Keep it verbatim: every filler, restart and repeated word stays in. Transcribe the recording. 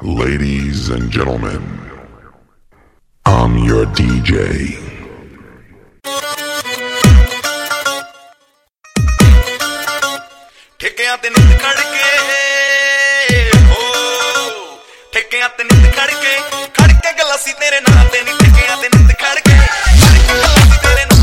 Ladies and gentlemen, I'm your D J. ਠੇਕਿਆਂ ਤੇ ਨਿੱਤ ਖੜ ਕੇ ਹੋ ਠੇਕਿਆਂ ਤੇ ਨਿੱਤ ਖੜ ਕੇ ਖੜ ਕੇ ਗਲਾਸੀ ਤੇਰੇ ਨਾਂ ਤੇ ਨੀ ਠੇਕਿਆਂ ਤੇ ਨਿੱਤ ਖੜ ਕੇ ਖੜ ਕੇ ਗਲਾਸੀ ਤੇਰੇ